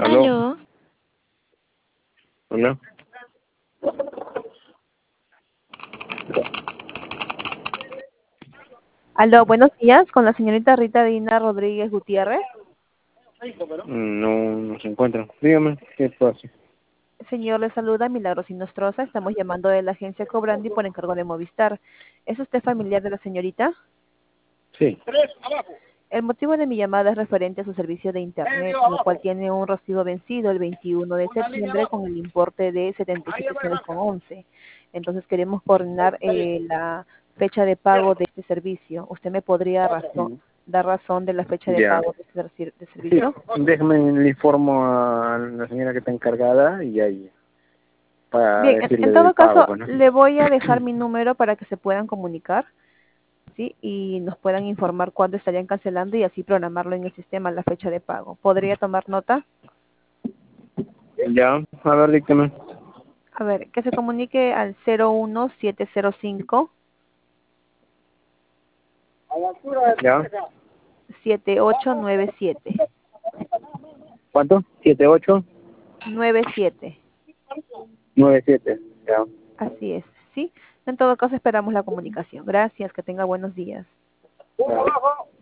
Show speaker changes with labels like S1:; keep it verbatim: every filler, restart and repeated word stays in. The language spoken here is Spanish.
S1: Aló,
S2: Aló,
S1: hola.
S3: Aló, buenos días, con la señorita Rita Dina Rodríguez Gutiérrez.
S1: Mm, No, no se encuentra. Dígame, ¿qué pasa?
S3: Señor, le saluda Milagros Inostroza. Estamos llamando de la agencia Cobrandi por encargo de Movistar. ¿Es usted familiar de la señorita?
S1: Sí.
S3: El motivo de mi llamada es referente a su servicio de Internet, el cual tiene un recibo vencido el veintiuno de septiembre con el importe de setenta y siete soles con once. Entonces queremos coordinar eh, la fecha de pago de este servicio. ¿Usted me podría razón, dar razón de la fecha de
S1: Ya.
S3: pago de este ser- de
S1: Sí,
S3: servicio?
S1: déjeme, le informo a la señora que está encargada y ahí, para
S3: Bien, en,
S1: decirle
S3: en
S1: del
S3: todo
S1: pago,
S3: caso,
S1: pues, ¿no?
S3: le voy a dejar mi número para que se puedan comunicar, ¿sí? Y nos puedan informar cuándo estarían cancelando y así programarlo en el sistema, la fecha de pago. ¿Podría tomar nota?
S1: Ya, a ver, dígame.
S3: A ver, que se comunique al cero uno siete cero cinco
S1: Ya.
S3: siete ocho nueve siete.
S1: ¿Cuánto? Siete ocho
S3: nueve siete.
S1: nueve siete. Ya.
S3: Así es, ¿sí? En todo caso, esperamos la comunicación. Gracias, que tenga buenos días.
S1: Ya.